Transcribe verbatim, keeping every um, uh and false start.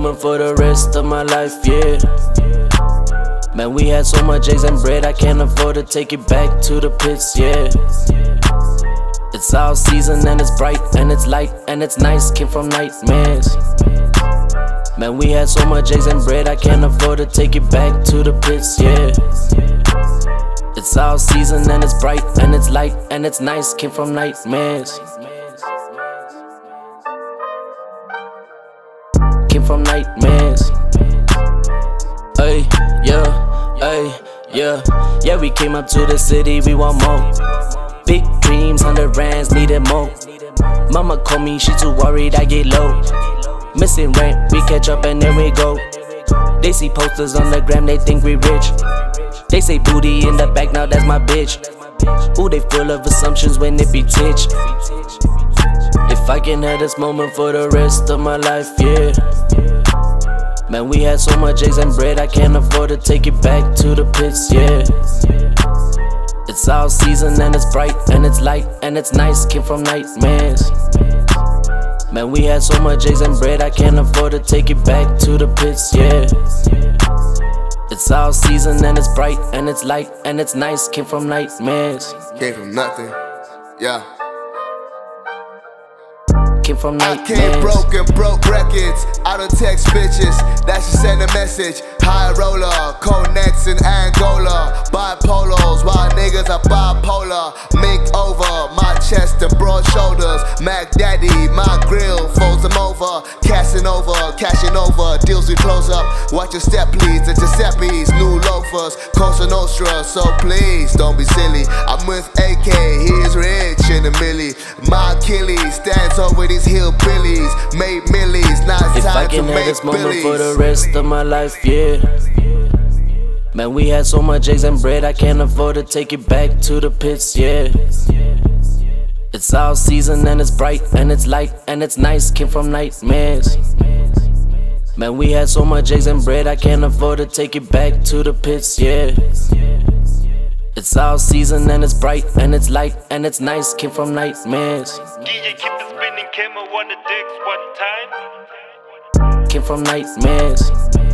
moment for the rest of my life, yeah. Man, we had so much eggs and bread, I can't afford to take it back to the pits, yeah. It's all season and it's bright and it's light and it's nice, came from nightmares. Man, we had so much eggs and bread, I can't afford to take it back to the pits, yeah. It's all season and it's bright and it's light and it's nice, came from nightmares. Came from nightmares. Ay, yeah, ay, yeah. Yeah, we came up to the city, we want more. Big dreams, hundred rands, needed more. Mama called me, she too worried, I get low. Missing rent, we catch up and then we go. They see posters on the gram, they think we rich. They say booty in the back, now that's my bitch. Ooh, they full of assumptions when it be titch. If I can have this moment for the rest of my life, yeah. Man, we had so much eggs and bread, I can't afford to take it back to the pits, yeah. It's all season and it's bright and it's light and it's nice, came from nightmares. Man, we had so much eggs and bread, I can't afford to take it back to the pits, yeah. It's all season and it's bright and it's light and it's nice, came from nightmares. Came from nothing, yeah. Came from nightmares. I came broken, broke records. I don't text bitches, that should send a message. High roller, cold necks in Angola. Bipolos, wild niggas are bipolar. Mink over, my chest and broad shoulders. Mac Daddy, my grill, folds them over. Cashing over, cashing over, deals we close up. Watch your step please, the Giuseppe's, new loafers. Cosa Nostra, so please don't be silly. I'm with A K, he's rich in a milli. My Achilles stands over these hillbillies. Made millies, now it's if I time to can have make this moment billies. for the rest of my life, yeah. Man, we had so much eggs and bread, I can't afford to take it back to the pits, yeah. It's all season and it's bright and it's light and it's nice, came from nightmares. Man, we had so much eggs and bread, I can't afford to take it back to the pits, yeah. It's all season and it's bright and it's light and it's nice, came from nightmares. D J keep it spinning, came on the dicks one time. Came from nightmares.